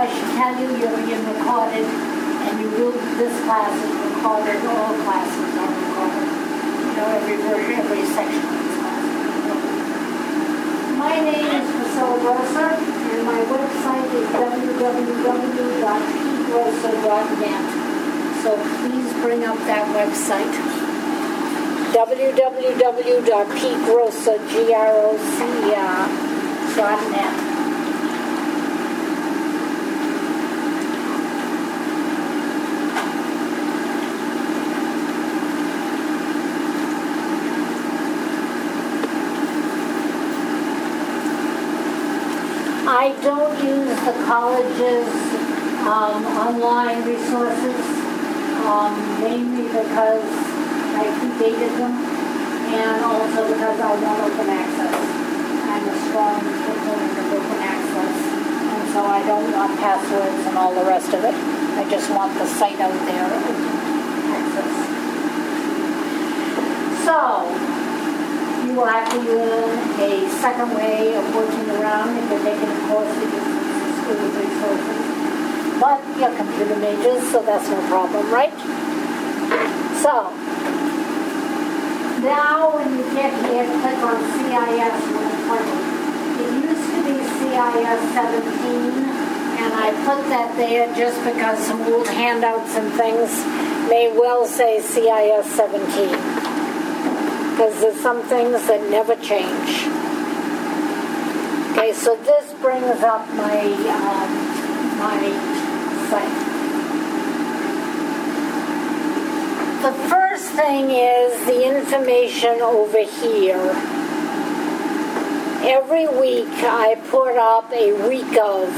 I should tell you, you're being recorded, and this class is recorded, all classes are recorded. Every section of this class is recorded. My name is Priscilla Grosser, and my website is www.pgrosser.net. So please bring up that website. www.pgrosser.net. I don't use the college's online resources, mainly because I predated them, and also because I want open access. I'm a strong proponent of open access, and so I don't want passwords and all the rest of it. I just want the site out there open access. So, you will have to learn a second way of working around if you're taking a course that uses school resources. But you're computer majors, so that's no problem, right? So, now when you get here, click on CIS 120. It used to be CIS 17, and I put that there just because some old handouts and things may well say CIS 17. Because there's some things that never change. Okay, so this brings up my site. The first thing is the information over here. Every week I put up a week of,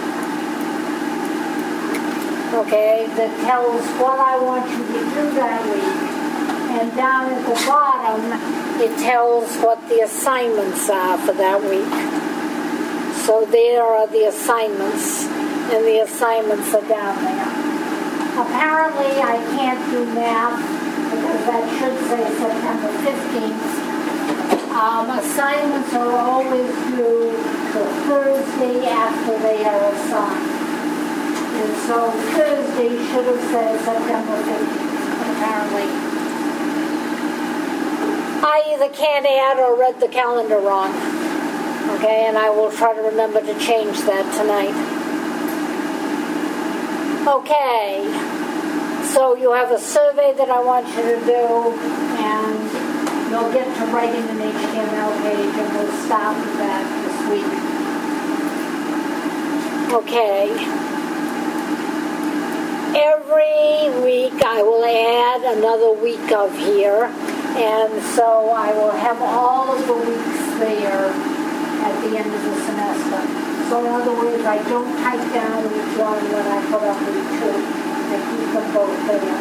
okay, that tells what I want you to do that week. And down at the bottom, it tells what the assignments are for that week. So there are the assignments, and the assignments are down there. Apparently, I can't do math, because that should say September 15th. Assignments are always due the Thursday after they are assigned. And so Thursday should have said September 15th, apparently. I either can't add or read the calendar wrong. Okay, and I will try to remember to change that tonight. Okay, so you have a survey that I want you to do, and you'll get to writing an HTML page, and we'll start with that this week. Okay. Every week I will add another week of here. And so I will have all of the weeks there at the end of the semester. So in other words, I don't type down each one when I put up week 2. I keep them both there.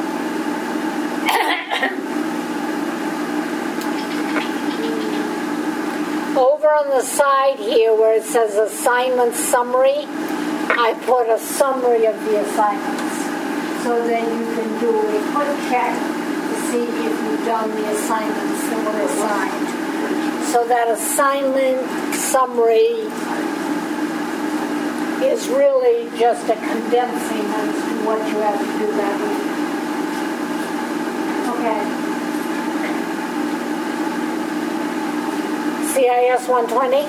Over on the side here where it says assignment summary, I put a summary of the assignments so that you can do a quick check to see if you've done the assignments that were assigned. So that assignment summary is really just a condensing as to what you have to do that week. Okay. CIS 120?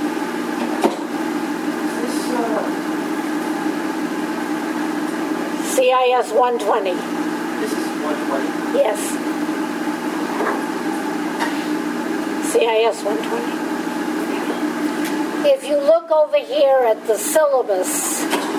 CIS 120. This is 120? Yes. CIS 120. If you look over here at the syllabus,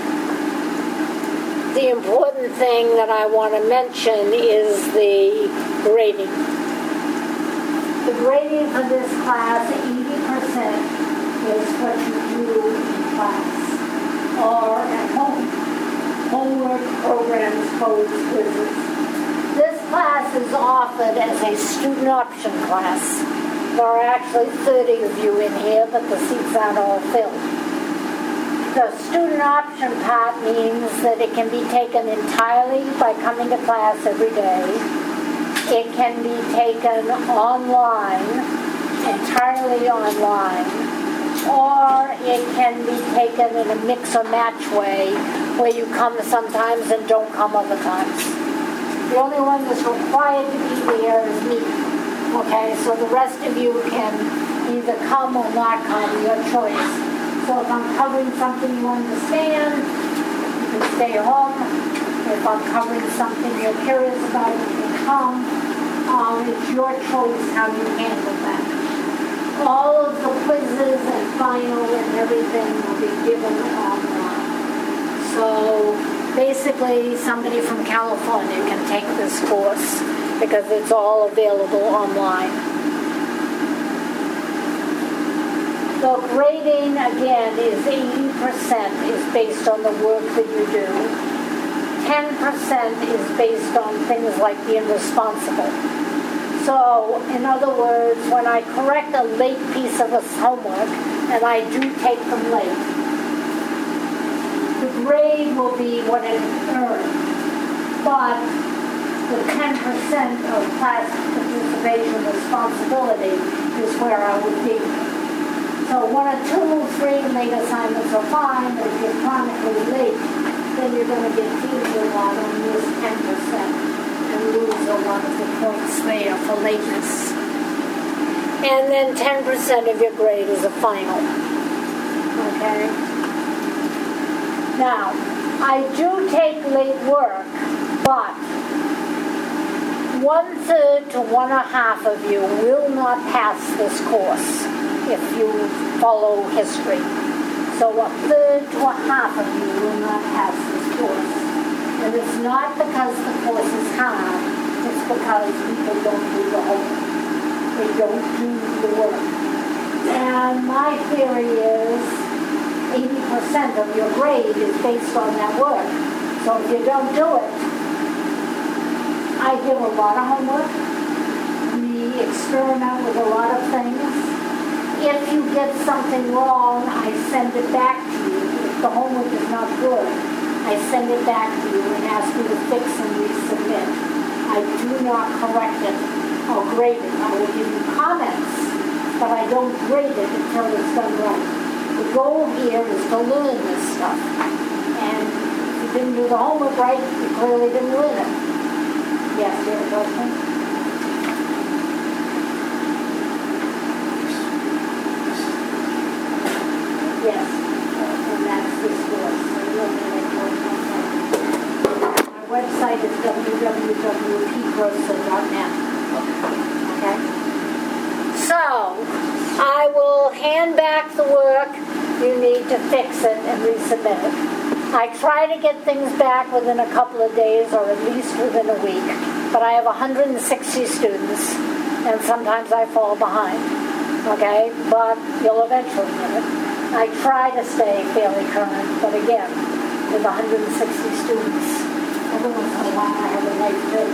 the important thing that I want to mention is the grading. The grading for this class, 80% is what you do in class or at home. Homework, programs, codes, quizzes. This class is offered as a student option class. There are actually 30 of you in here, but the seats aren't all filled. The student option part means that it can be taken entirely by coming to class every day. It can be taken online, entirely online, or it can be taken in a mix or match way, where you come sometimes and don't come other times. The only one that's required to be there is me. Okay, so the rest of you can either come or not come, your choice. So if I'm covering something you understand, you can stay home. If I'm covering something you're curious about, you can come. It's your choice how you handle that. All of the quizzes and final and everything will be given online. So basically somebody from California can take this course because it's all available online. The grading, again, is 80% is based on the work that you do. 10% is based on things like being responsible. So, in other words, when I correct a late piece of homework, and I do take them late, the grade will be what it earned. But the 10% of class participation responsibility is where I would be. So 1 or 2, 3 late assignments are fine, but if you're chronically late, then you're going to get teased a lot on this 10%. And lose a lot of the points there for lateness. And then 10% of your grade is a final. Okay? Now, I do take late work, but 1/3 to 1/2 of you will not pass this course if you follow history. So 1/3 to 1/2 of you will not pass this course. And it's not because the course is hard, it's because people don't do the homework. They don't do the work. And my theory is 80% of your grade is based on that work. So if you don't do it, I give a lot of homework. We experiment with a lot of things. If you get something wrong, I send it back to you. If the homework is not good, I send it back to you and ask you to fix and resubmit. I do not correct it or grade it. I will give you comments, but I don't grade it until it's done right. The goal here is to learn this stuff. And if you didn't do the homework right, you clearly didn't learn it. Yes, you have a question? Yes, and that's this course. My website is www.pgrossa.net. Okay? So, I will hand back the work. You need to fix it and resubmit it. I try to get things back within a couple of days or at least within a week. But I have 160 students, and sometimes I fall behind. Okay? But you'll eventually get it. I try to stay fairly current, but again, with 160 students, every once in a while I have a life too.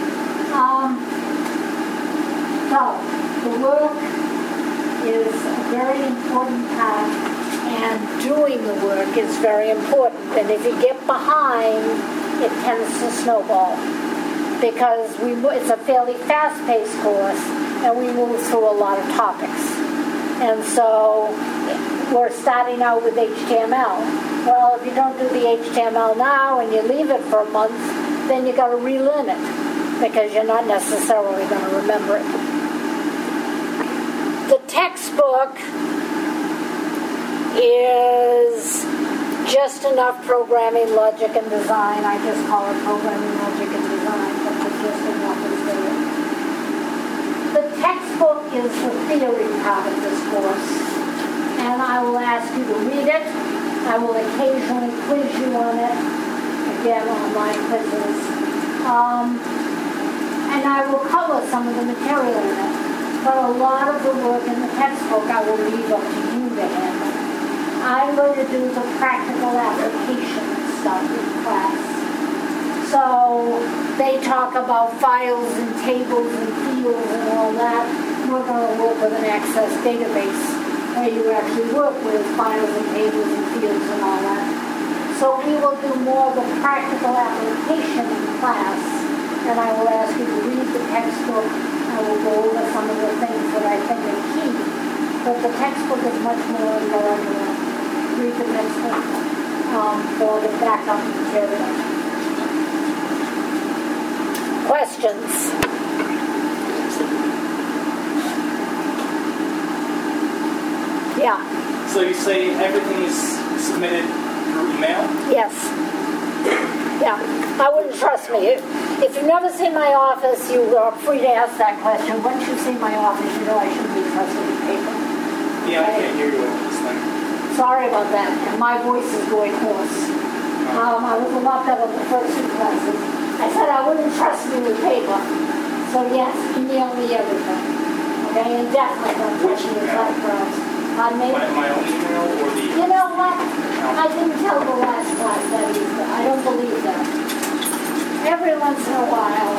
So, the work is a very important part, and doing the work is very important. And if you get behind, it tends to snowball. Because it's a fairly fast-paced course, and we move through a lot of topics. And so, we're starting out with HTML. Well, if you don't do the HTML now and you leave it for a month, then you got to relearn it because you're not necessarily going to remember it. The textbook is just enough programming, logic, and design. I just call it programming, logic, and design, but just enough is there. The textbook is the theory part of this course. And I will ask you to read it. I will occasionally quiz you on it. Again, online quizzes. And I will cover some of the material in it. But a lot of the work in the textbook I will leave up to you to handle. I'm going to do the practical application stuff in class. So they talk about files and tables and fields and all that. We're going to work with an Access database, where you actually work with files and tables and fields and all that. So we will do more of the practical application in class, and I will ask you to read the textbook. I will go over some of the things that I think are key but the textbook is much more elaborate. Read the textbook for the backup material. Questions? Yeah. So you say everything is submitted through email? Yes. Yeah. I wouldn't trust me. If you've never seen my office, you are free to ask that question. Once you see my office, you know I shouldn't be trusted with paper. Yeah, I can't hear you over this thing. Sorry about that. And my voice is going hoarse. I was a lot better the first two classes. I said I wouldn't trust me with paper. So yes, email me everything. Okay? And definitely don't trust me with typewriters. My own email or the... You know what? I didn't tell the last class that either. I don't believe that. Every once in a while,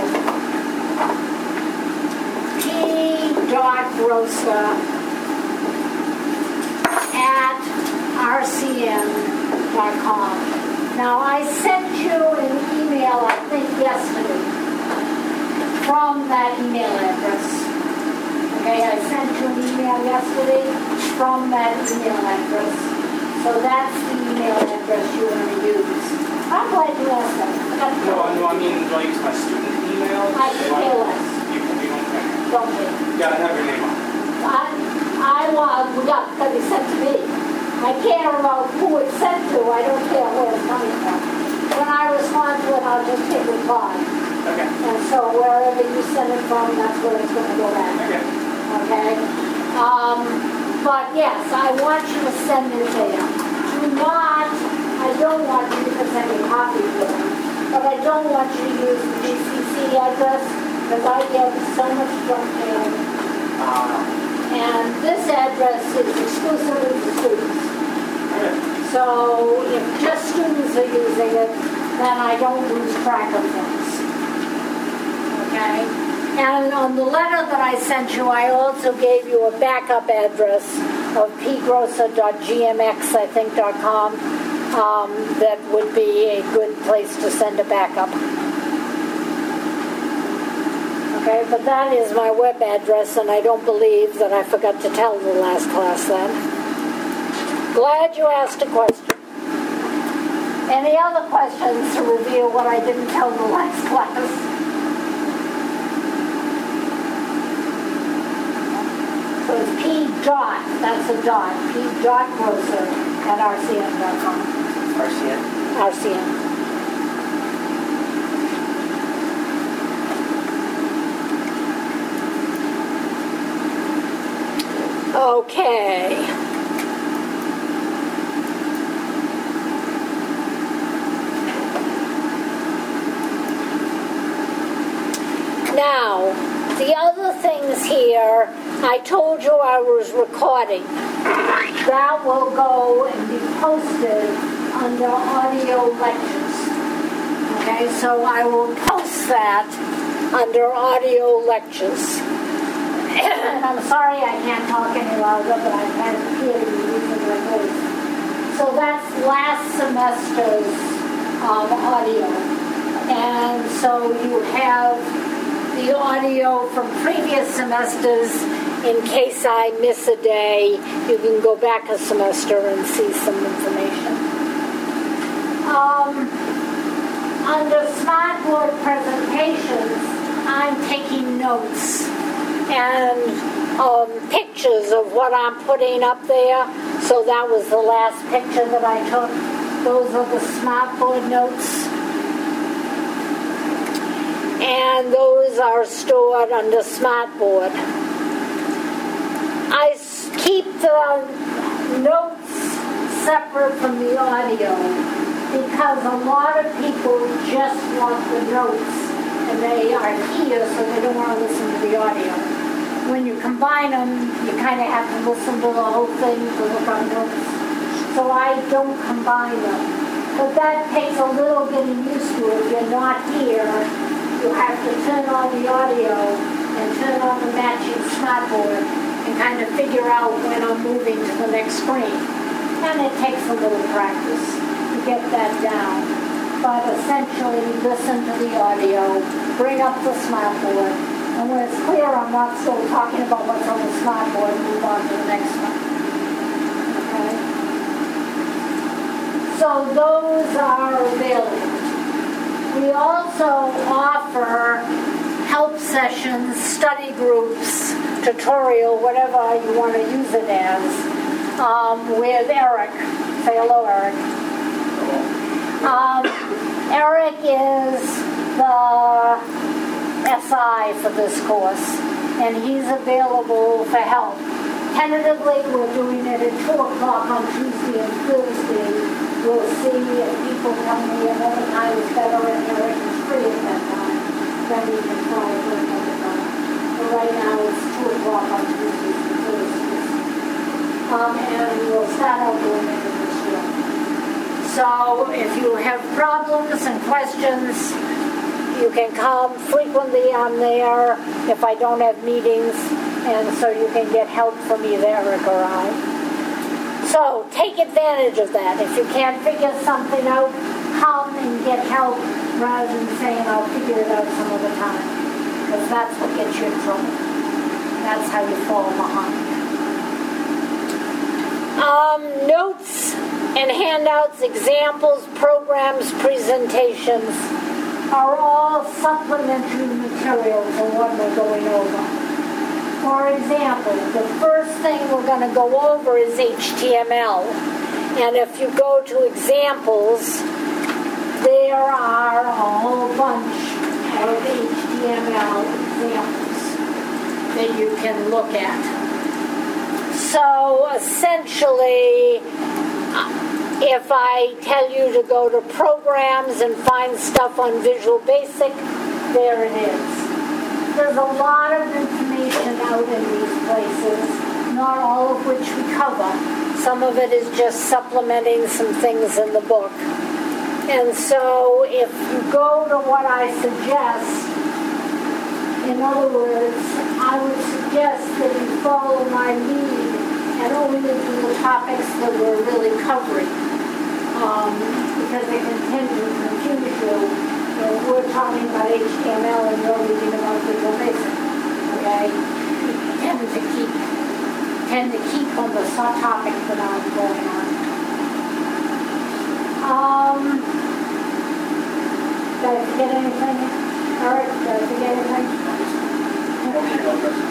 p.grossa@rcn.com. Now, I sent you an email, I think, yesterday from that email address. Okay, I sent you an email yesterday from that email address. So that's the email address you want to use. I'm glad you asked that. No, I mean, do I use my student email? I could care less. You don't care. Don't care. You gotta have your name on it. Because it's sent to me. I care about who it's sent to. I don't care where it's coming from. When I respond to it, I'll just hit reply. Okay. And so wherever you send it from, that's where it's going to go back. Okay. Okay? But yes, I want you to send it there. I don't want you to send a copy to them, but I don't want you to use the GCC address because I get so much junk mail. And this address is exclusively for students. Okay. So if just students are using it, then I don't lose track of things. Okay? And on the letter that I sent you, I also gave you a backup address of pgrossa.gmx.com. That would be a good place to send a backup. Okay, but that is my web address, and I don't believe that I forgot to tell the last class then. Glad you asked a question. Any other questions to reveal what I didn't tell the last class? So it's that's a dot, p.grossa@rcn.com. RCN? RCN. Okay. Now, the other things here, I told you I was recording. That will go and be posted under audio lectures. Okay, so I will post that under audio lectures. And I'm sorry I can't talk any longer, but I can't hear you using my voice. So that's last semester's audio. And so you have the audio from previous semesters. In case I miss a day, you can go back a semester and see some information. Under Smartboard presentations, I'm taking notes and pictures of what I'm putting up there. So that was the last picture that I took. Those are the Smartboard notes. And those are stored under Smartboard. I keep the notes separate from the audio because a lot of people just want the notes and they are here so they don't want to listen to the audio. When you combine them, you kind of have to listen to the whole thing to look on notes. So I don't combine them. But that takes a little getting used to. If you're not here, you have to turn on the audio and turn on the matching Smartboard and kind of figure out when I'm moving to the next screen. And it takes a little practice to get that down. But essentially, listen to the audio, bring up the Smartboard, And when it's clear, I'm not still talking about what's on the smart board, move on to the next one. Okay? So those are available. We also offer help sessions, study groups, tutorial, whatever you want to use it as, with Eric. Say hello, Eric. Eric is the SI for this course, and he's available for help. Tentatively, we're doing it at 2 o'clock on Tuesday and Thursday. We'll see if people tell me another time is better and Eric is free at that time. Then we can try for another time. But right now it's 2 o'clock on Tuesdays and Thursdays. And we'll start out doing it this year. So if you have problems and questions, you can come. Frequently I'm there if I don't have meetings, and so you can get help from either Eric or I. So take advantage of that. If you can't figure something out, come and get help rather than saying I'll figure it out some other time. Because that's what gets you in trouble. That's how you fall behind. Notes and handouts, examples, programs, presentations are all supplementary material for what we're going over. For example, the first thing we're going to go over is HTML. And if you go to examples, there are a whole bunch of HTML examples that you can look at. So essentially, if I tell you to go to programs and find stuff on Visual Basic, there it is. There's a lot of information out in these places, not all of which we cover. Some of it is just supplementing some things in the book. And so if you go to what I suggest, in other words, I would suggest that you follow my lead and only do the topics that we're really covering, because they can tend to confuse you. We're talking about HTML and you're reading about Visual Basic, okay? You tend to keep on the topic that I'm going on. Did I forget anything? Eric, did I forget anything?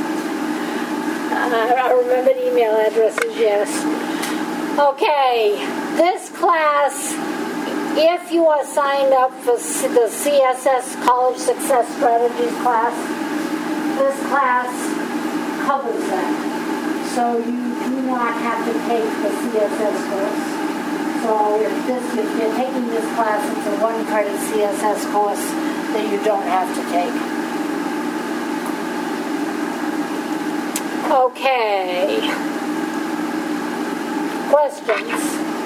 I remembered email addresses, yes. Okay, this class, if you are signed up for the CSS College Success Strategies class, this class covers that. So you do not have to take the CSS course. So if you're taking this class, it's a 1-credit CSS course that you don't have to take. Okay. Questions?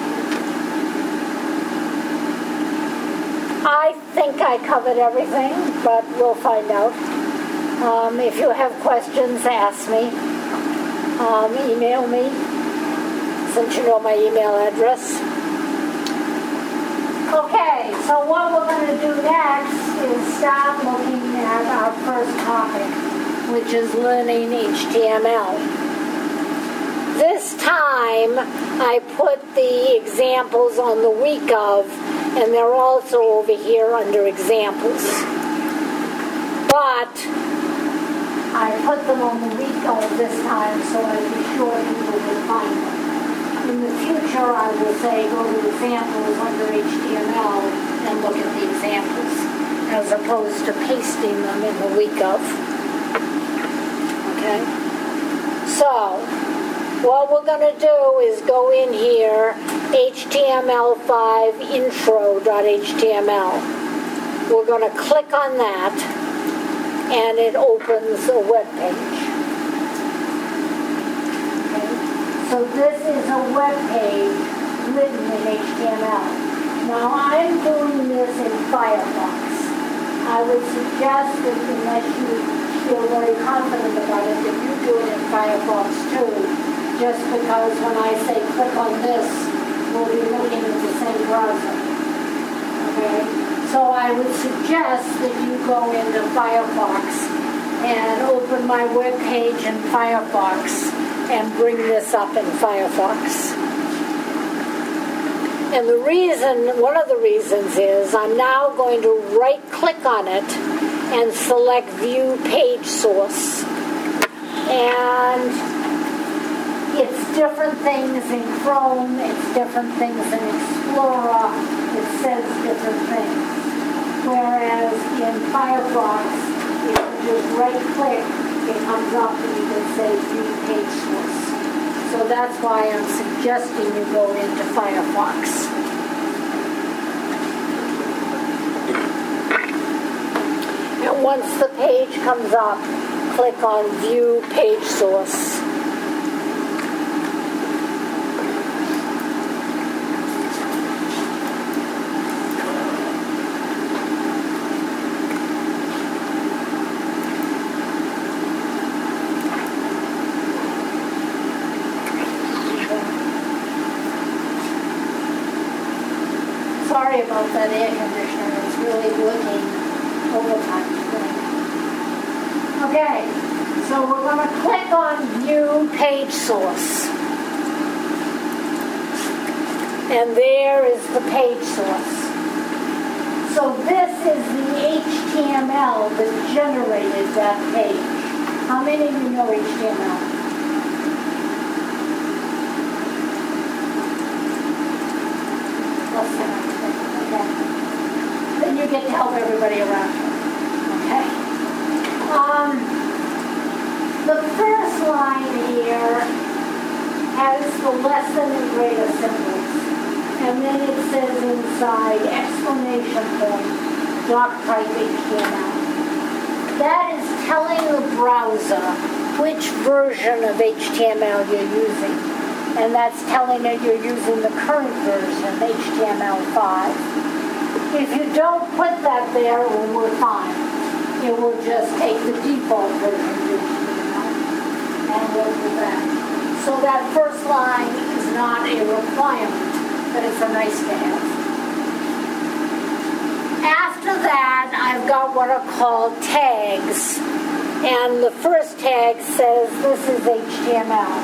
I think I covered everything, but we'll find out. If you have questions, ask me. Email me, since you know my email address. Okay, so what we're going to do next is start looking at our first topic, which is learning HTML. This time, I put the examples on the week of, and they're also over here under examples. But I put them on the week of this time so I'd be sure people would find them. In the future, I will say go to examples under HTML and look at the examples, as opposed to pasting them in the week of. Okay? So, what we're going to do is go in here, HTML5 intro.html. We're going to click on that, and it opens a web page. Okay? So this is a web page written in HTML. Now, I'm doing this in Firefox. I would suggest that unless you feel very confident about it, that you do it in Firefox too, just because when I say click on this, we'll be looking at the same browser. Okay? So I would suggest that you go into Firefox and open my web page in Firefox and bring this up in Firefox. And the reason, one of the reasons is I'm now going to right-click on it and select View Page Source. And it's different things in Chrome, it's different things in Explorer, it says different things. Whereas in Firefox, if you just right-click, it comes up and you can say View Page Source. So that's why I'm suggesting you go into Firefox. And once the page comes up, click on View Page Source. Sorry about that air conditioner. It's really working overtime today. Okay, so we're going to click on View Page Source. And there is the page source. So this is the HTML that generated that page. How many of you know HTML? Less than okay. Then you get to help everybody around you. Okay? The first line here has the lesson and greater symbols. And then it says inside, exclamation point, doctype HTML. That is telling the browser which version of HTML you're using. And that's telling it you're using the current version, HTML5. If you don't put that there, well, we're fine. It will just take the default version of HTML and we'll do that. So that first line is not a requirement, but it's a nice to have. After that, I've got what are called tags. And the first tag says this is HTML.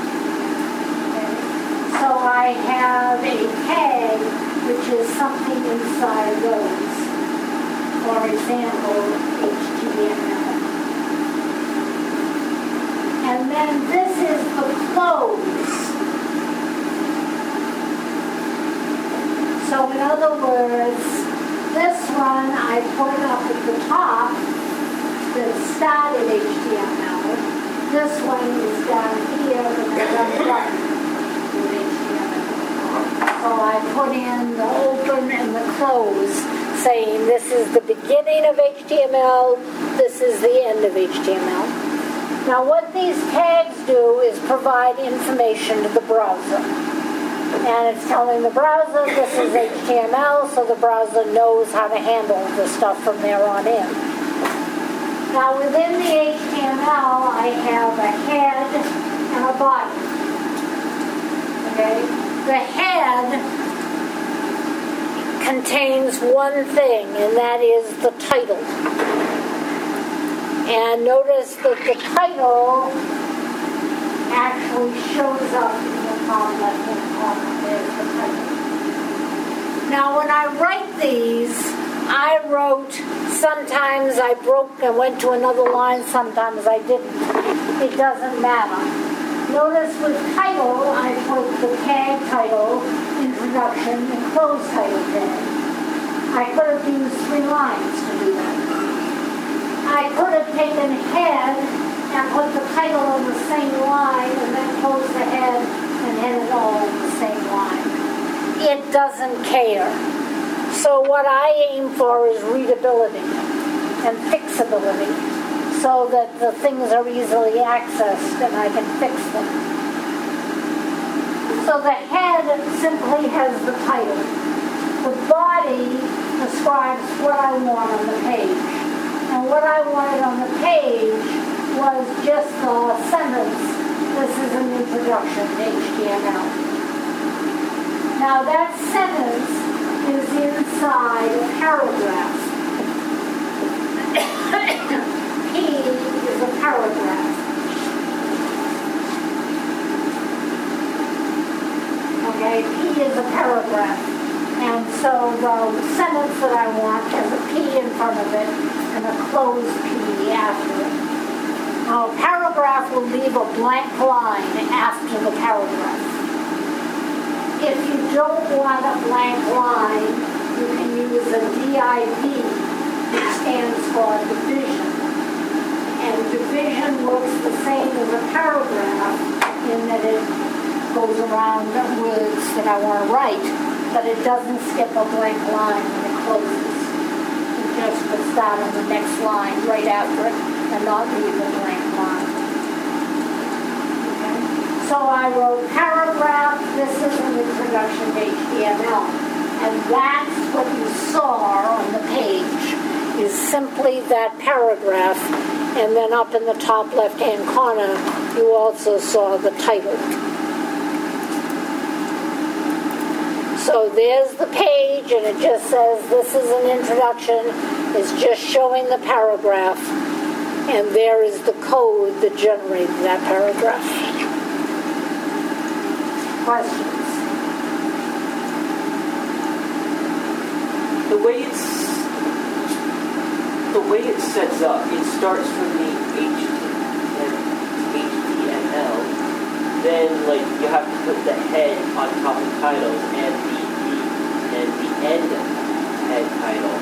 So I have a tag which is something inside those. For example, HTML. And then this is the close. So in other words, this one I put up at the top that started HTML. This one is down here and then I'm done. So I put in the open and the close, saying this is the beginning of HTML, this is the end of HTML. Now what these tags do is provide information to the browser. And it's telling the browser this is HTML, so the browser knows how to handle the stuff from there on in. Now within the HTML, I have a head and a body. Okay? The head contains one thing, and that is the title. And notice that the title actually shows up in the top left-hand corner. There's the title. Now, when I write these, I wrote, sometimes I broke and went to another line, sometimes I didn't. It doesn't matter. Notice with title, I put the tag title, introduction, and close title tag. I could have used 3 lines to do that. I could have taken head and put the title on the same line and then close the head and had it all on the same line. It doesn't care. So what I aim for is readability and fixability, so that the things are easily accessed and I can fix them. So the head simply has the title. The body describes what I want on the page. And what I wanted on the page was just the sentence, this is an introduction to HTML. Now that sentence is inside a paragraph. P paragraph. Okay, P is a paragraph. And so the sentence that I want has a P in front of it and a closed P after it. Now, a paragraph will leave a blank line after the paragraph. If you don't want a blank line, you can use a DIV, which stands for division. And division looks the same as a paragraph in that it goes around the words that I want to write, but it doesn't skip a blank line when it closes. It just will start on the next line right after it and not leave a blank line. Okay? So I wrote paragraph, this is an introduction to HTML. And that's what you saw on the page, is simply that paragraph. And then up in the top left-hand corner, you also saw the title. So there's the page, and it just says this is an introduction. It's just showing the paragraph. And there is the code that generated that paragraph. Questions? The way it sets up, it starts from the HTML, then like you have to put the head on top of titles and the end head title.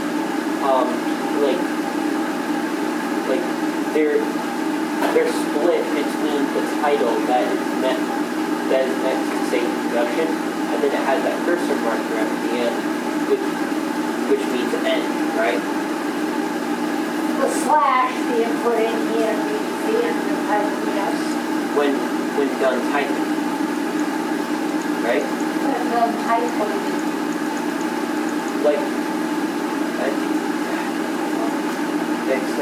They're split between the title that is meant to say introduction, and then it has that cursor marker at the end, which means end, right? The slash being put in here means the end of the title, yes. When done typing, right? When done typing. Like, next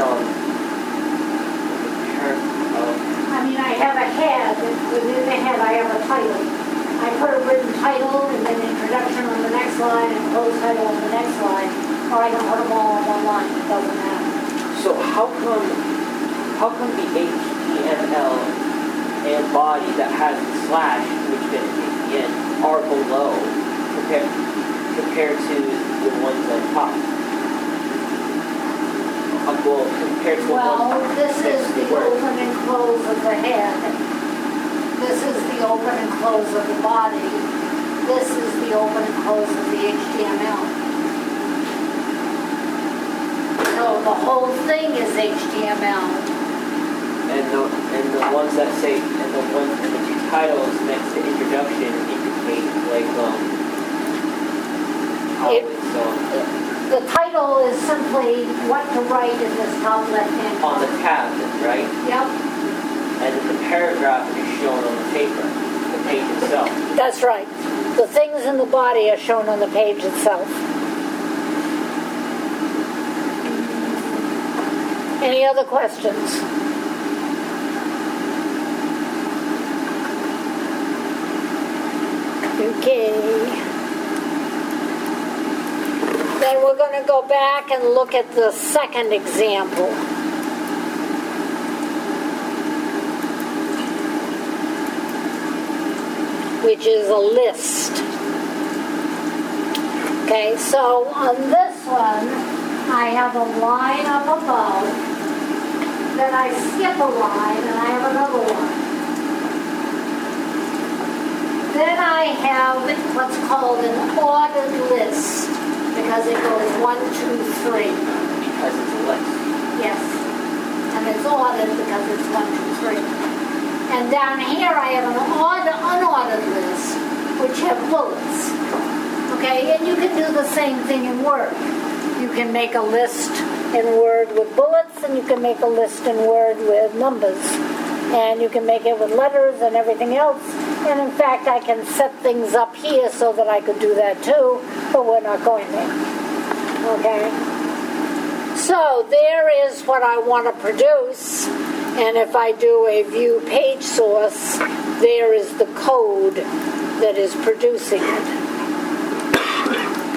I mean, I have a head, and within the head I have a title. I put a written title and then introduction on the next line and closed title on the next line, or I can put them all on one line. It doesn't matter. So how come the HTML and body that has the slash, which then at the end, are below compared to the ones on top? Compared to this is the open and close of the head. This is the open and close of the body. This is the open and close of the HTML. So the whole thing is HTML. And the ones that say and the two titles next to introduction indicate the title is simply what to write in this top left-hand corner. On the tab, right? Yep. And then the paragraph is shown on the paper, the page itself. That's right. The things in the body are shown on the page itself. Any other questions? Okay. Then we're going to go back and look at the second example. Which is a list. Okay, so on this one, I have a line up above, then I skip a line and I have another one. Then I have what's called an ordered list, because it goes 1, 2, 3. Because it's a list. Yes. And it's ordered because it's 1, 2, 3. And down here I have an unordered list, which have bullets. Okay, and you can do the same thing in Word. You can make a list in Word with bullets, and you can make a list in Word with numbers. And you can make it with letters and everything else. And in fact, I can set things up here so that I could do that too, but we're not going there. Okay? So there is what I want to produce. And if I do a view page source, there is the code that is producing it.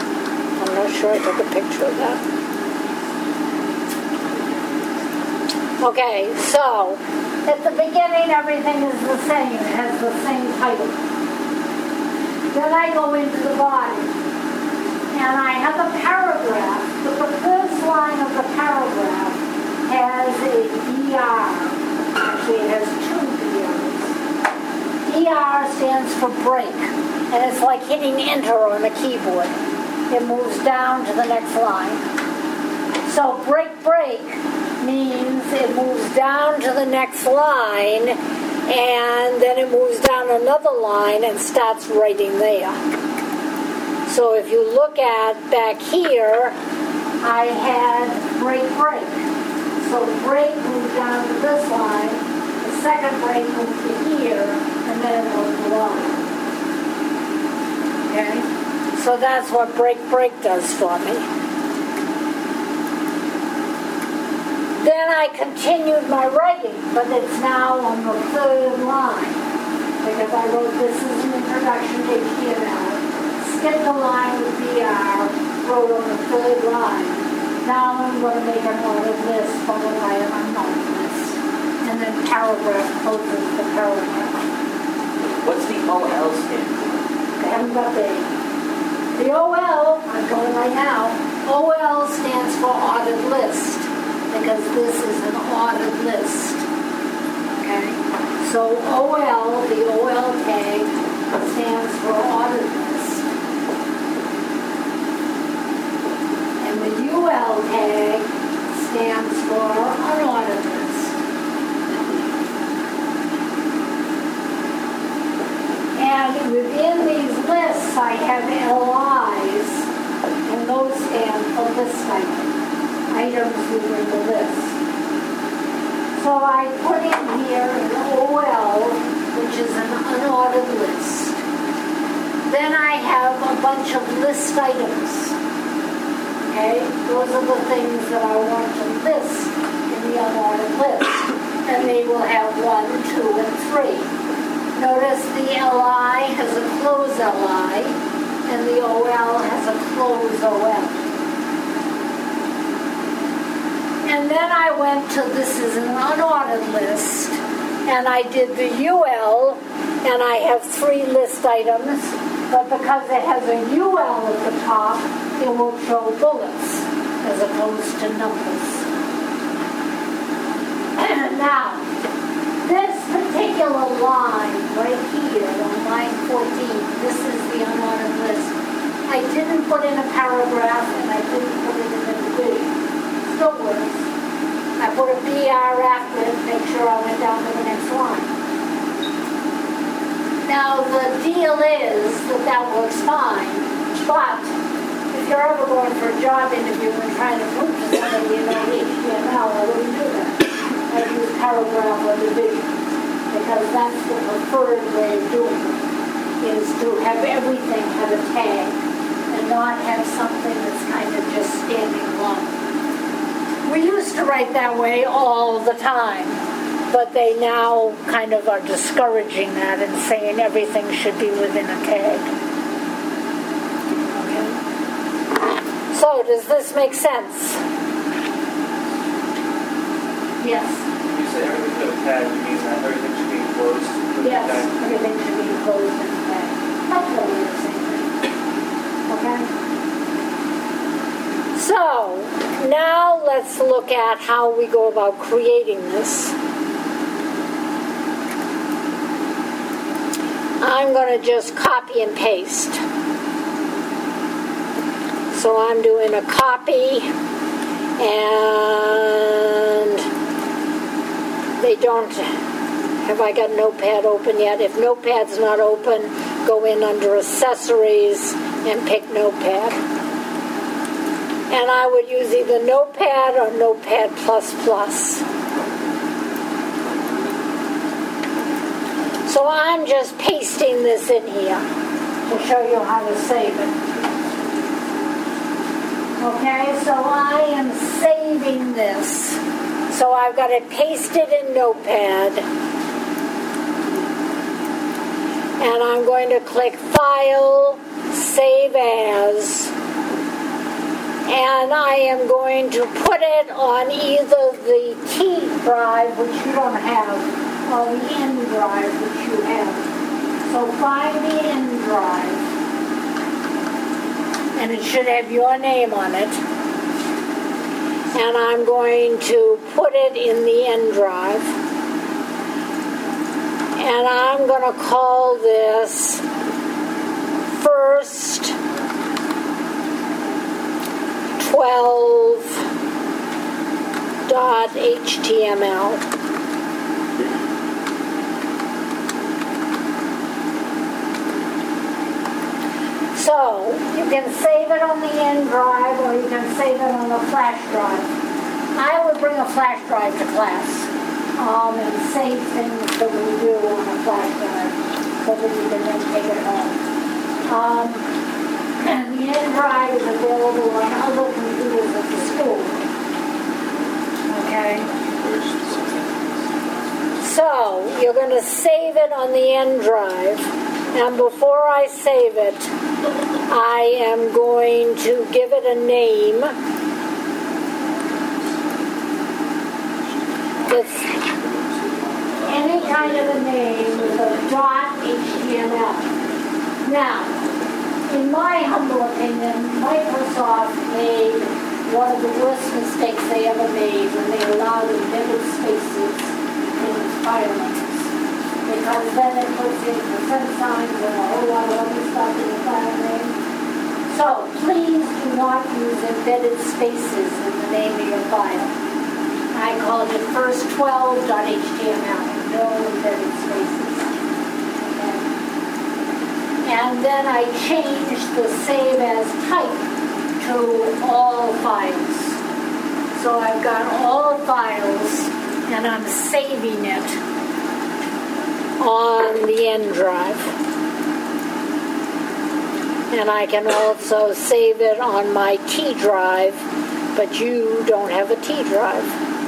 I'm not sure I took a picture of that. Okay, so at the beginning everything is the same. It has the same title. Then I go into the body. And I have a paragraph, but the first line of the paragraph has a BR. Actually, it has two BRs. BR stands for break, and it's like hitting enter on a keyboard. It moves down to the next line. So break means it moves down to the next line, and then it moves down another line and starts writing there. So if you look at back here, I had break. So break moved down to this line, the second break moved to here, and then it goes along. Okay? So that's what break does for me. Then I continued my writing, but it's now on the third line, because I wrote this is an introduction to HTML. Skipped the line with BR, wrote on the third line. Now I'm going to make an ordered list followed by an unknown list. And then paragraph closes the paragraph. What's the OL stand for? I haven't got the OL, I'm going right now. OL stands for ordered list, because this is an ordered list. Okay? So OL, the OL tag, stands for ordered list. The UL tag stands for unordered list. And within these lists, I have LIs, and those stand for list items within the list. So I put in here an OL, which is an unordered list. Then I have a bunch of list items. Okay, those are the things that I want to list in the unordered list. And they will have 1, 2, and 3. Notice the LI has a close LI, and the OL has a close OL. And then I went to this is an unordered list, and I did the UL, and I have 3 list items, but because it has a UL at the top, it will show bullets as opposed to numbers. Now, this particular line right here on line 14, this is the unordered list. I didn't put in a paragraph and I didn't put it in a division. Still works. I put a BR after it, make sure I went down to the next line. Now, the deal is that works fine, but if you're ever going for a job interview and trying to prove to somebody you know HTML, I wouldn't do that. I'd use paragraph or division, because that's the preferred way of doing it, is to have everything have a tag and not have something that's kind of just standing alone. We used to write that way all the time, but they now kind of are discouraging that and saying everything should be within a tag. So, does this make sense? Yes. You said everything should have a tag, which means that everything should be enclosed. Yes, everything should be enclosed in a tag. That's really the same thing. Okay? So, now let's look at how we go about creating this. I'm going to just copy and paste. So I'm doing a copy, and they don't, have I got Notepad open yet? If Notepad's not open, go in under Accessories and pick Notepad. And I would use either Notepad or Notepad++. So I'm just pasting this in here to show you how to save it. Okay, so I am saving this. So I've got it pasted in Notepad. And I'm going to click File, Save As. And I am going to put it on either the T drive, which you don't have, or the N drive, which you have. So find the N drive, and it should have your name on it. And I'm going to put it in the N drive. And I'm going to call this first 12.html. So you can save it on the N drive or you can save it on the flash drive. I would bring a flash drive to class and save things that we do on a flash drive so that you can then take it home. And the N drive is available on other computers at the school. Okay? So you're going to save it on the N drive. And before I save it, I am going to give it a name. It's any kind of a name with a .html. Now, in my humble opinion, Microsoft made one of the worst mistakes they ever made when they allowed embedded spaces in files. Because then it puts in percent signs and a whole lot of other stuff in the file name. So please do not use embedded spaces in the name of your file. I called it first 12.html, no embedded spaces. Okay. And then I changed the save as type to all files. So I've got all files and I'm saving it on the N drive. And I can also save it on my T drive, but you don't have a T drive.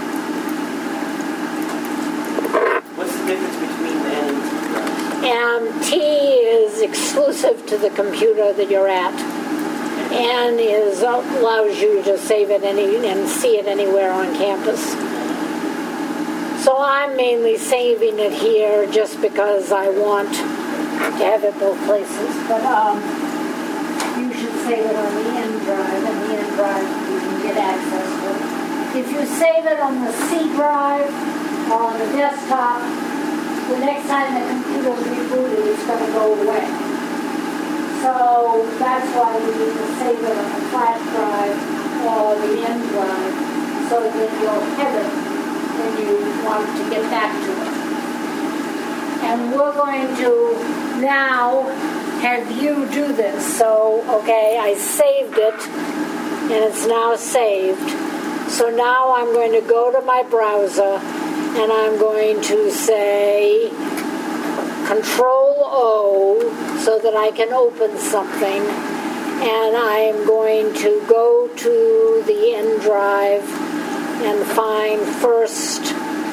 What's the difference between the N and T drive? And T is exclusive to the computer that you're at. N allows you to save it and see it anywhere on campus. So I'm mainly saving it here just because I want to have it both places. But you should save it on the N drive, and the N drive you can get access to it. If you save it on the C drive or on the desktop, the next time the computer is rebooted, it's going to go away. So that's why you need to save it on the flash drive or the N drive so that you'll have it when you want to get back to it. And we're going to now have you do this. So, okay, I saved it, and it's now saved. So now I'm going to go to my browser, and I'm going to say Control-O so that I can open something. And I am going to go to the N drive and find first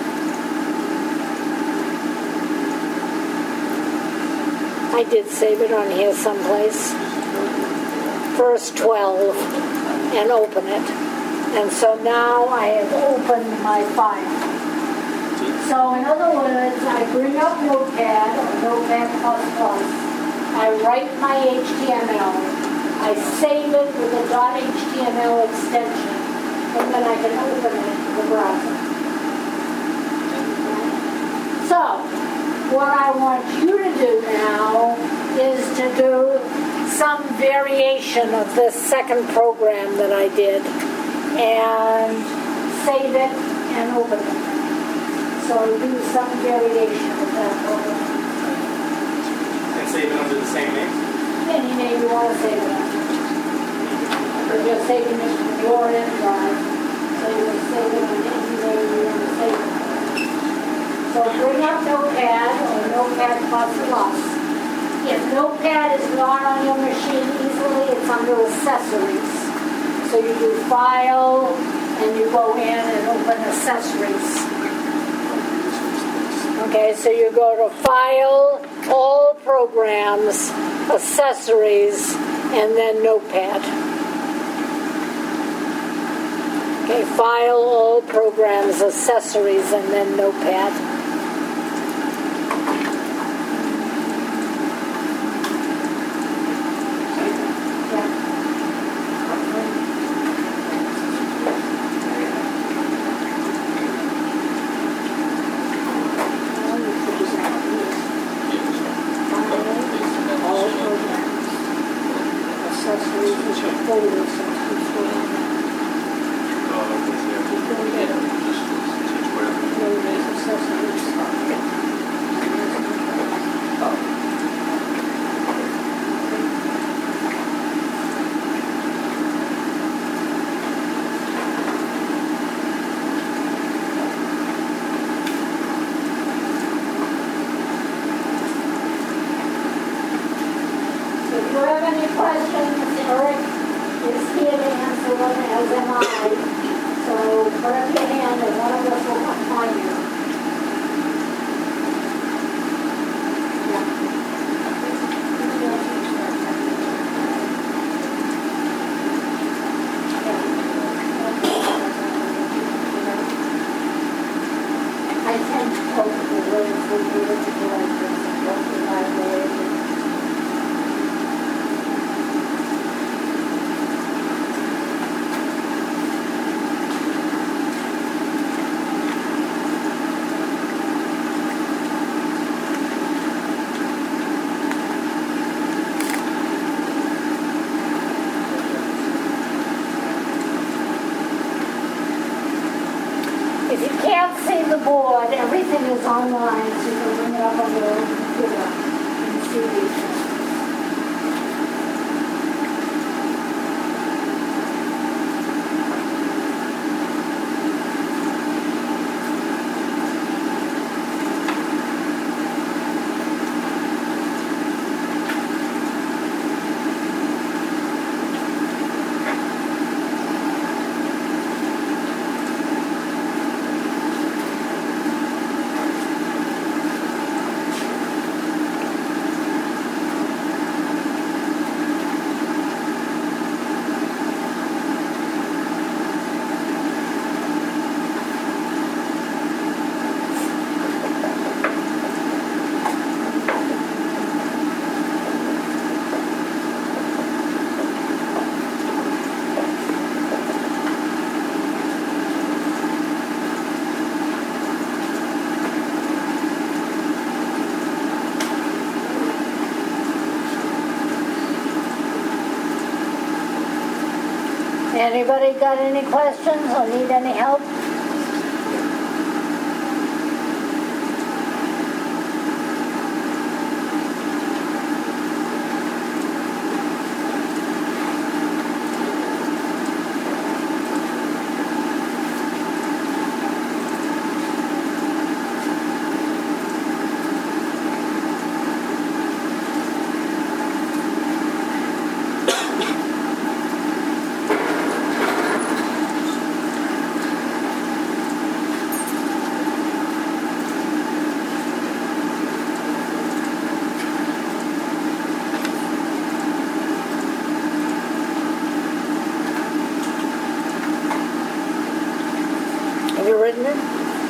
I did save it on here someplace. First 12 and open it. And so now I have opened my file. So in other words, I bring up Notepad or Notepad++. I write my HTML. I save it with a .html extension. And then I can open it in the browser. So, what I want you to do now is to do some variation of this second program that I did and save it and open it. So do some variation of that program. And save it under the same name? Any name you want to save it under. We're just saving it from your N drive, so you can save it on any name you want to save it. So bring up Notepad or Notepad++. If Notepad is not on your machine easily, it's under Accessories. So you do File, and you go in and open Accessories. Okay, so you go to File, All Programs, Accessories, and then Notepad. Okay, file all programs, accessories, and then Notepad. If you can't see the board, everything is online, so you can bring it up on your computer and see these things. Anybody got any questions or need any help? Have you written it?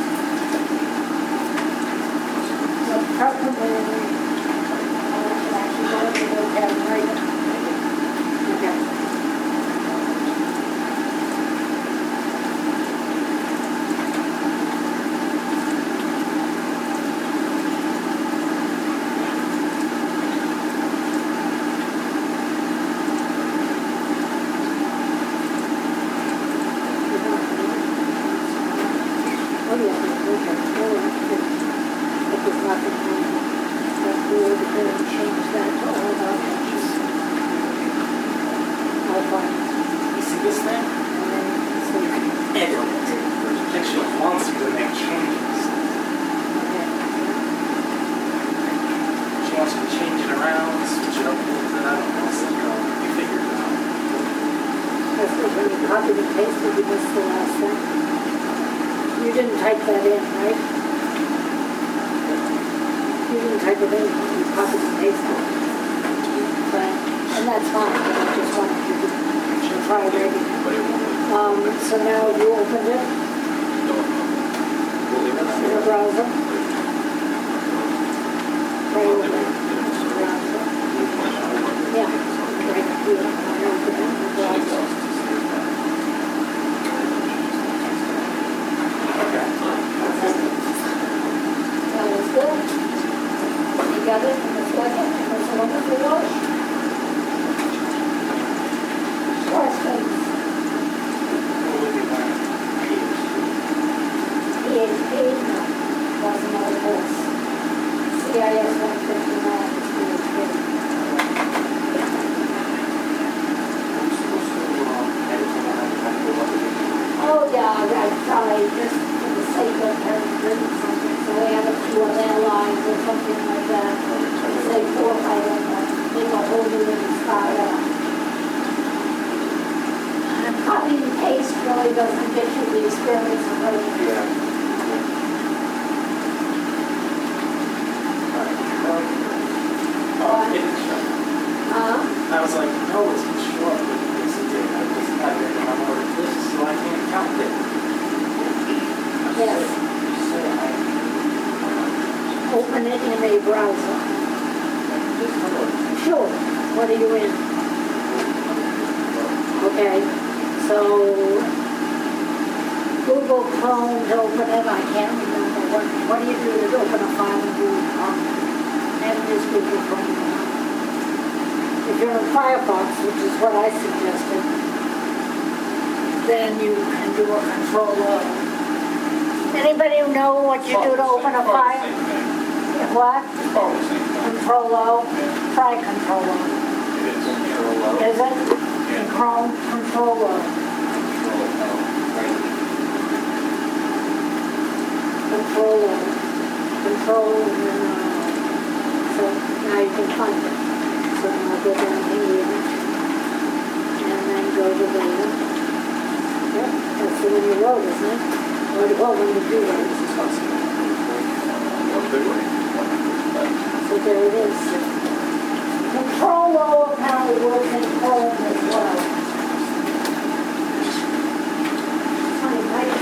You didn't type that in, right? You didn't type it in, you copied and pasted it. Right? And that's fine, but I just wanted you to try writing it. So now you opened it in the browser. Right over there. Browser. Yeah. Right here. I open it in the browser. That was good. You got it in a second. That's a wonderful watch. Questions? PHP? No. Was another course. CIS 159 is PHP. Oh yeah, sorry, just for the sake of having written something, so we have a few of their lines or something like that. Say four, I don't know, make a whole new style. And copy and paste really doesn't get you the experience of writing. I was like, no, it's too short. I just had it in my order list, so I can't count it. Yes. Open it in a browser. Sure. What are you in? Okay. So Google Chrome to open it. I can't remember. What do you do to open a file in Google Chrome? And this Google Chrome. If you're in Firefox, which is what I suggested, then you can do a Control-O. Anybody know what you do to open a file? What? Control-O. Try Control-O. Is it? In Chrome, Control-O. Control-O. Control, so now you can find it. So I'll go down here, and then go to there. Yep, that's the one you wrote, isn't it? Well, when you do that. So there it is. Control-O apparently works in Chrome as well. Funny, I can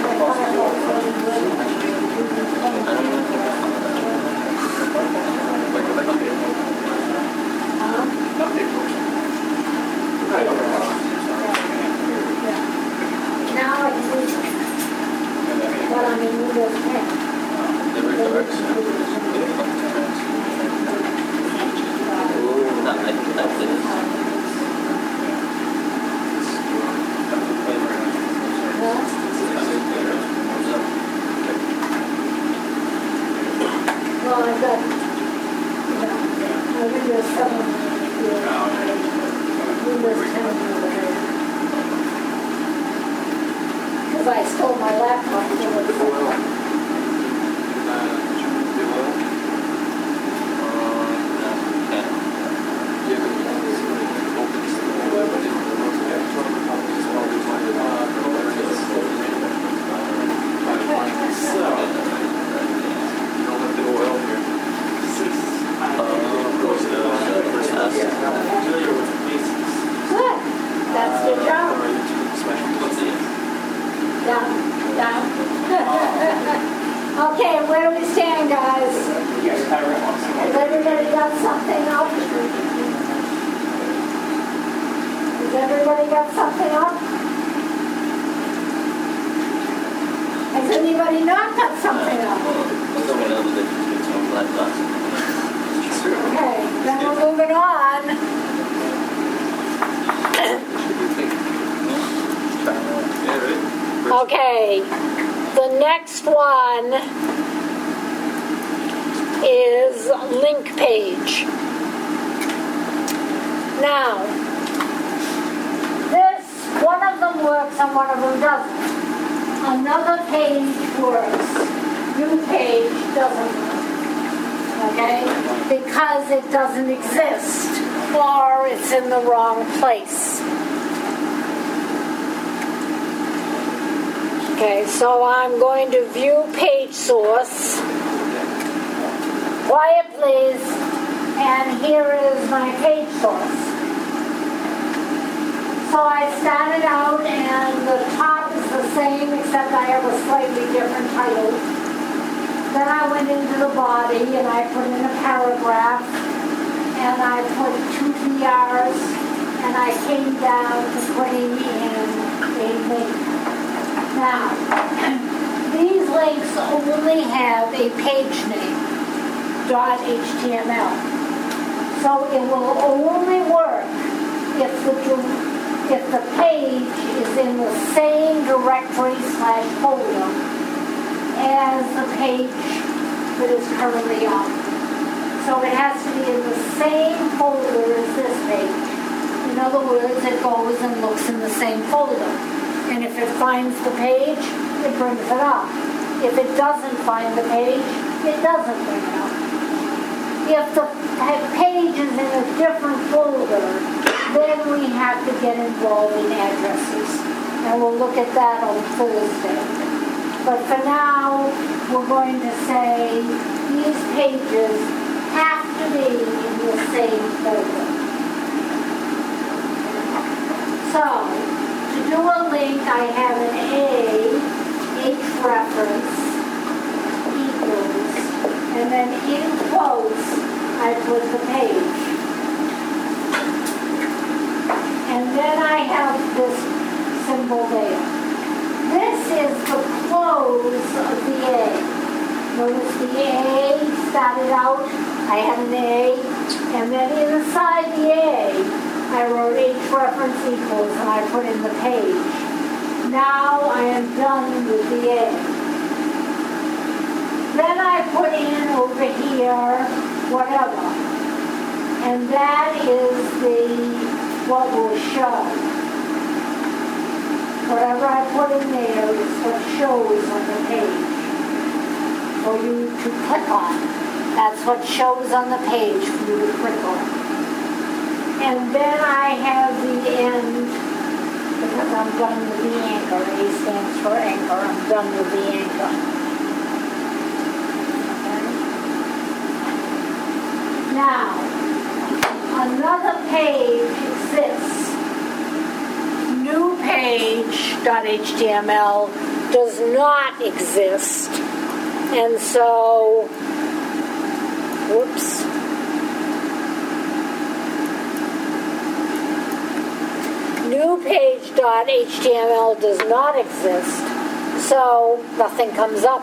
now I can use it. But I'm in Windows 10. Well, I've got, Windows 7 Windows 10 over there. Because I stole my laptop from it. That's your job. Down. Okay, where do we stand, guys? Has everybody got something up? Has everybody got something up? Has anybody not got something up? Okay, then we're moving on. Okay, the next one is link page. Now, one of them works and one of them doesn't. Another page works. New page doesn't work. Okay? Because it doesn't exist or it's in the wrong place. Okay, so I'm going to view page source. Quiet, please. And here is my page source. So I started out, and the top is the same, except I have a slightly different title. Then I went into the body, and I put in a paragraph, and I put 2 PRs, and I came down to putting in a link. Now, these links only have a page name, .html. So it will only work if the page is in the same directory/folder as the page that is currently on. So it has to be in the same folder as this page. In other words, it goes and looks in the same folder. And if it finds the page, it brings it up. If it doesn't find the page, it doesn't bring it up. If the page is in a different folder, then we have to get involved in addresses. And we'll look at that on Thursday. But for now, we're going to say these pages have to be in the same folder. So, to do a link, I have an H reference equals, and then in quotes, I put the page. And then I have this symbol there. This is the close of the A. Notice the A started out, I had an A, and then inside the A, I wrote H reference equals, and I put in the page. Now I am done with the A. Then I put in over here, whatever. And that is what will show. Whatever I put in there is what shows on the page for you to click on. That's what shows on the page for you to click on. And then I have the end, because I'm done with the anchor. A stands for anchor. I'm done with the anchor. Okay. Now, another page exists. New page.html does not exist. And so, whoops. New page.html does not exist, so nothing comes up.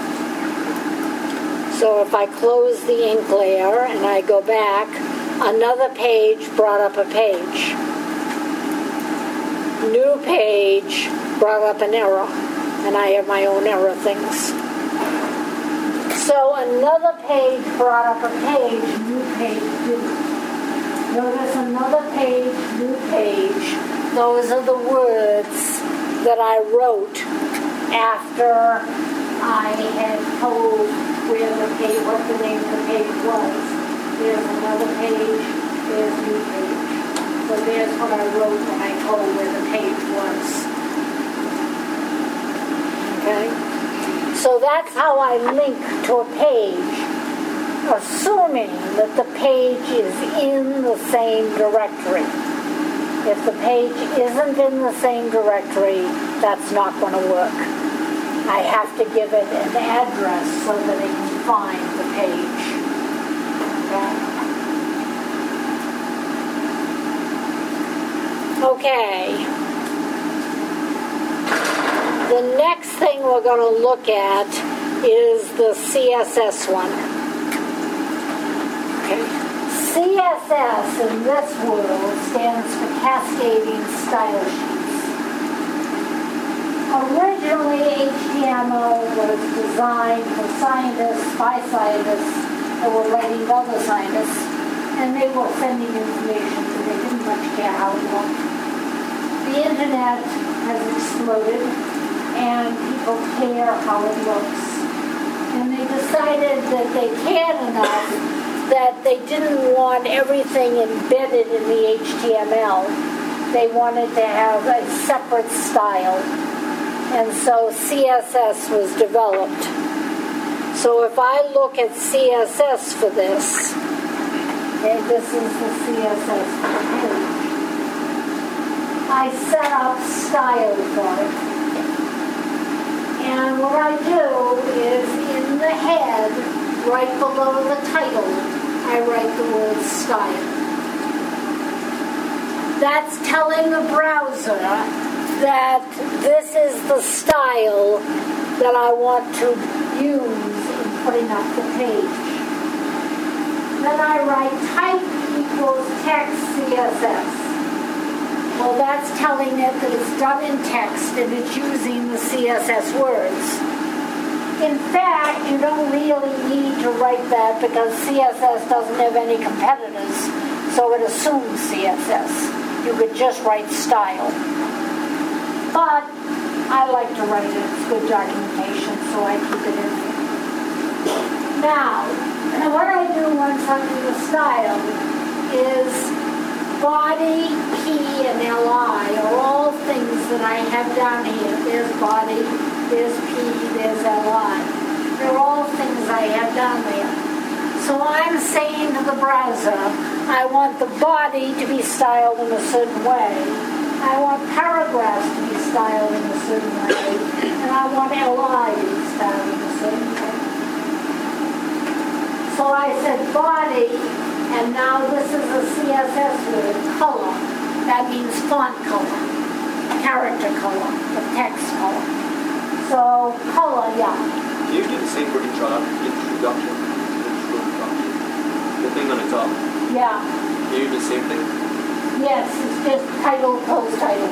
So if I close the ink layer and I go back, another page brought up a page. New page brought up an error, and I have my own error things. So another page brought up a page, new page didn't. Notice another page, new page. Those are the words that I wrote after I had told where the page, what the name of the page was. There's another page, there's new page. So there's what I wrote when I told where the page was. Okay? So that's how I link to a page, assuming that the page is in the same directory. If the page isn't in the same directory, that's not going to work. I have to give it an address so that it can find the page. Okay. The next thing we're going to look at is the CSS one. Okay. CSS in this world stands for Cascading Style Sheets. Originally, HTML was designed for scientists by scientists that were writing to other scientists, and they were sending information, so they didn't much care how it looked. The internet has exploded, and people care how it looks. And they decided that they cared enough that they didn't want everything embedded in the HTML. They wanted to have a separate style. And so CSS was developed. So if I look at CSS for this, okay, this is the CSS page. I set up style for it. And what I do is in the head, right below the title, I write the word style. That's telling the browser that this is the style that I want to use in putting up the page. Then I write type equals text CSS. Well, that's telling it that it's done in text and it's using the CSS words. In fact, you don't really need to write that because CSS doesn't have any competitors, so it assumes CSS. You could just write style. But I like to write it. It's good documentation, so I keep it in there. Now, what I do once I'm in the style is body, P, and LI are all things that I have down here. There's body, there's P, there's LI. They're all things I have down there. So I'm saying to the browser, I want the body to be styled in a certain way. I want paragraphs to be styled in a certain way. And I want LI to be styled in a certain way. So I said body, and now this is a CSS word, color. That means font color, character color, the text color. So color, yeah. Can you do the same for introduction? The thing on the top. Yeah. Can you do the same thing? Yes, it's just title, close title.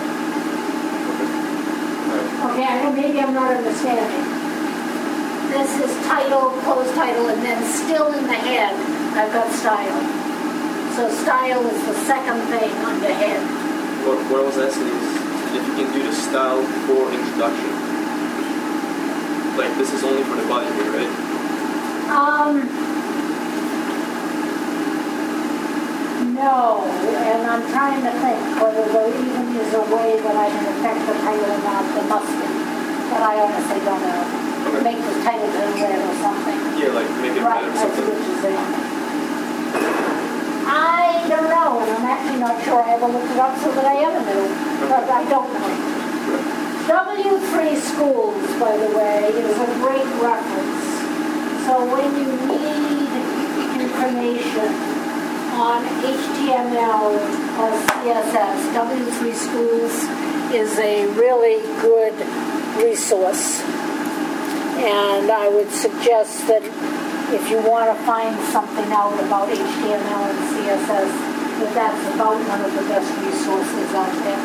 Okay, I know maybe I'm not understanding. This is title, close title, and then still in the head, I've got style. So style is the second thing on the head. What I was asking is if you can do the style for introduction. Like this is only for the body here, right? No, and I'm trying to think whether there even is a way that I can affect the title or not. There must be, but I honestly don't know. Okay. Make the title turn red or something. Yeah, like make it Right, red or that's something. what you're saying. I don't know, and I'm actually not sure I ever looked it up so that I ever knew, but I don't know. W3 Schools, by the way, is a great reference. So when you need information on HTML or CSS, W3 Schools is a really good resource. And I would suggest that if you want to find something out about HTML and CSS, that's about one of the best resources out there.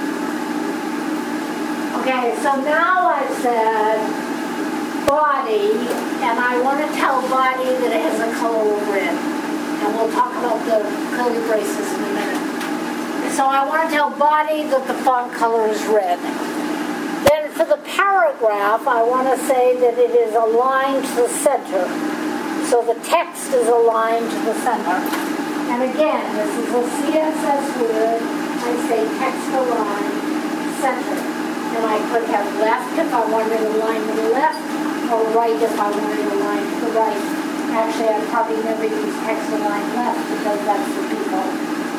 Okay, so now I've said body, and I want to tell body that it has a color of red. And we'll talk about the curly braces in a minute. So I want to tell body that the font color is red. Then for the paragraph, I want to say that it is aligned to the center. So the text is aligned to the center. And again, this is a CSS word. I say text aligned, center. And I could have left if I wanted to align to the left, or right if I wanted to align to the right. Actually, I'd probably never use text align left because that's the default.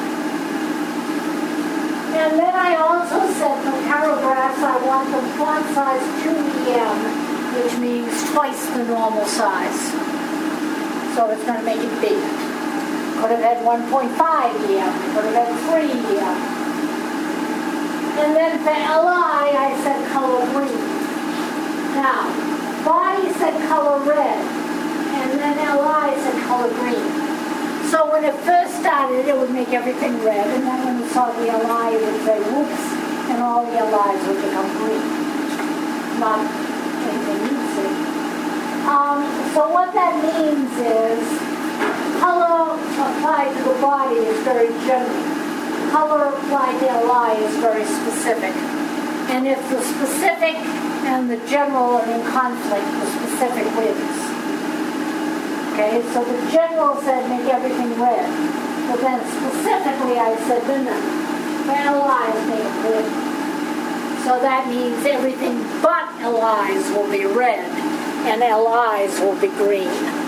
And then I also said for paragraphs, I want the font size 2em, which means twice the normal size. So it's going to make it big. Could have had 1.5em, could have had 3em. And then for LI, I said color green. Now, body said color red, and then LI said color green. So when it first started, it would make everything red, and then when you saw the LI, it would say, whoops, and all the LIs would become green. Not anything you see. So what that means is, color applied to the body is very general. Color applied to LI is very specific. And if the specific and the general are in conflict, the specific wins. Okay, so the general said make everything red. But then specifically I said no. For LIs make it green. So that means everything but LIs will be red and LIs will be green.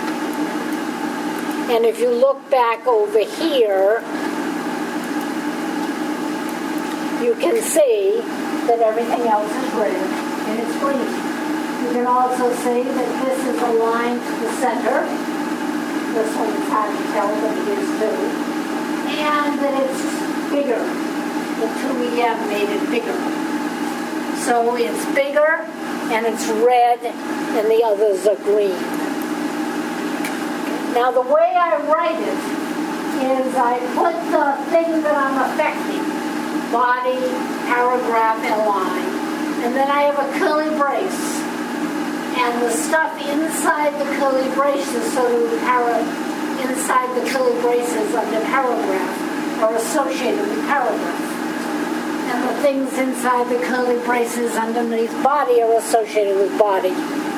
And if you look back over here, you can see that everything else is red and it's green. You can also see that this is aligned to the center. This one is hard to tell, but it is too. And that it's bigger. The 2EM made it bigger. So it's bigger and it's red and the others are green. Now the way I write it is I put the thing that I'm affecting, body, paragraph, and line, and then I have a curly brace. And the stuff inside the curly braces, so inside the curly braces under paragraph are associated with paragraph. And the things inside the curly braces underneath body are associated with body.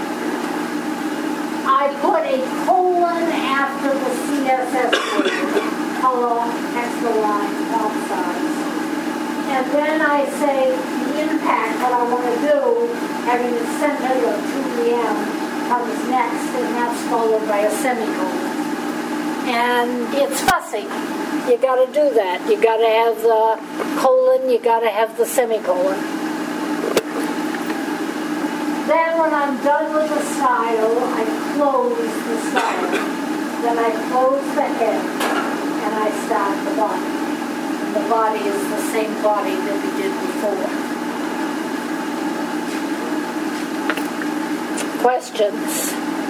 I put a colon after the CSS word, color, extra line, font size. And then I say the impact, what I want to do, having it centered on 2EM, comes next, and that's followed by a semicolon. And it's fussy. You got to do that. You got to have the colon, you got to have the semicolon. Then when I'm done with the style, I close the style. Then I close the head, and I start the body. And the body is the same body that we did before. Questions?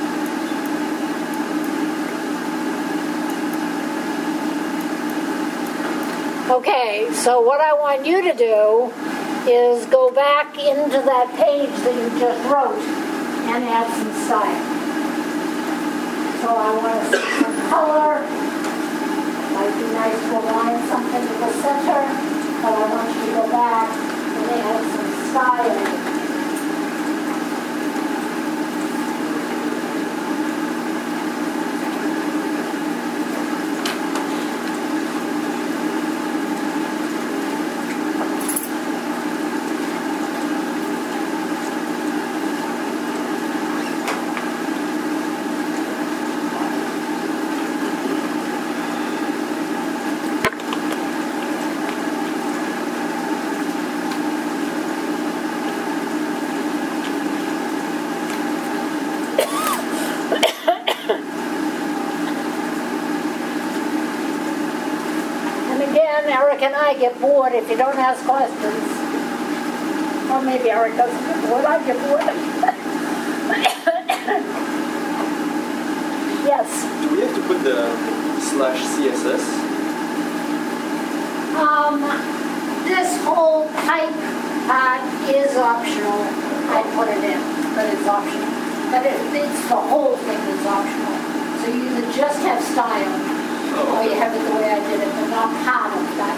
Okay, so what I want you to do is go back into that page that you just wrote and add some style. So I want to see some color. Might be nice to align something to the center, but I want you to go back and add some style. Eric and I get bored if you don't ask questions. Or maybe Eric doesn't get bored, I get bored. Yes? Do we have to put the /CSS? This whole type part is optional. I put it in, but it's optional. But it's the whole thing is optional. So you either just have style, or you have it the way I did it, but not part of that.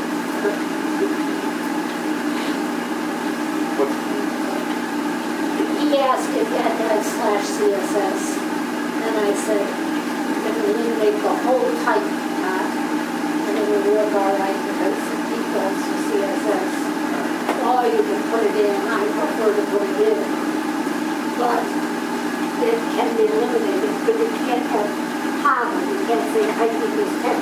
He asked if you had to have /CSS, and I said, you can eliminate the whole type part, and it will work all right because it defaults to CSS. Or you can put it in, I prefer to put it in, but it can be eliminated, but you can't have part of it. You can't say type equals text